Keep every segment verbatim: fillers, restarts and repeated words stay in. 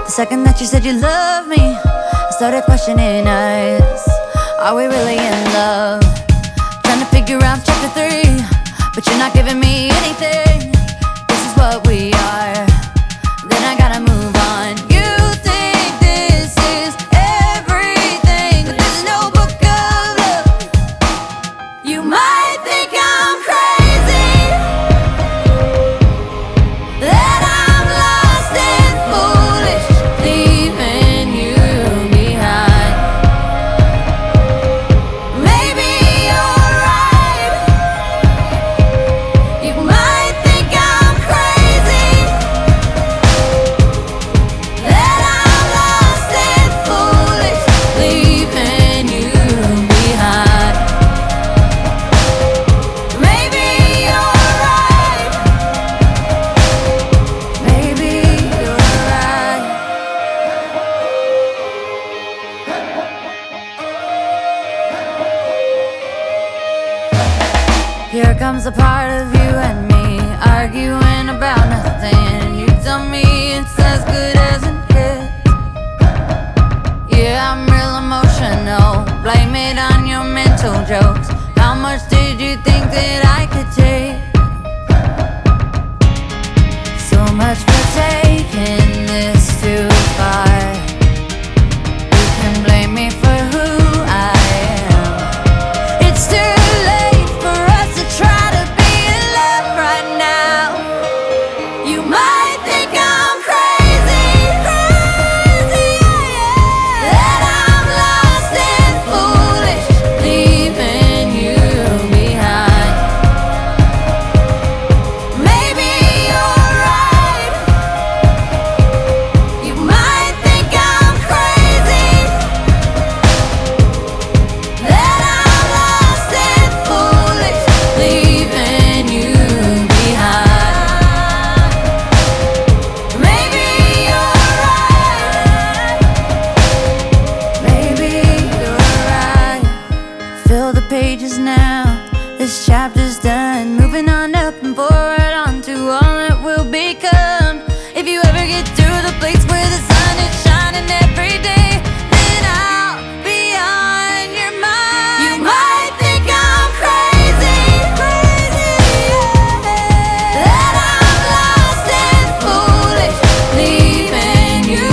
The second that you said you love me, I started questioning us. Are we really in love? Trying to figure out chapter three, but you're not giving me anything. This is what we are, then I gotta move on. You think this is everything, but this is no book of love. You might think I'm crazy, that I'm lost and foolish, leaving you behind. Maybe you're right. You might think I'm crazy, that I'm lost and foolish, leaving you behind. Maybe you're right. Maybe you're right. Here comes a part of you and me arguing about nothing. You tell me it's as good as it gets. Yeah, I'm real emotional. Blame it on your mental jokes. How much did you think that I could take? So much for taking this too far. You can blame me for who I am. It's too late for us to try to be in love right now. You might think I'm crazy, crazy, yeah, that I'm lost and foolish, leaving you behind. Maybe you're right. You might think I'm crazy, that I'm lost and foolish, leaving you behind. Maybe you're right. Maybe you're right. Fill the pages now. This chapter's done. Moving on up and forward onto all that will become. If you ever get to the place where the sun is shining every day, then I'll be on your mind. You might think I'm crazy, crazy, yeah, that I'm lost and foolish, leaving you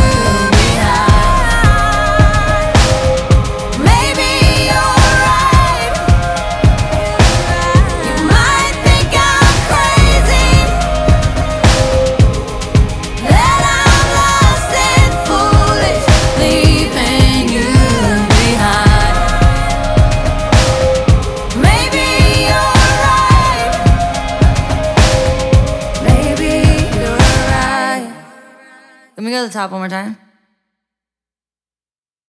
behind. Maybe you're right. You might think I'm crazy, that I'm lost and foolish, leaving you behind. Maybe you're right. Maybe you're right. Let me go to the top one more time.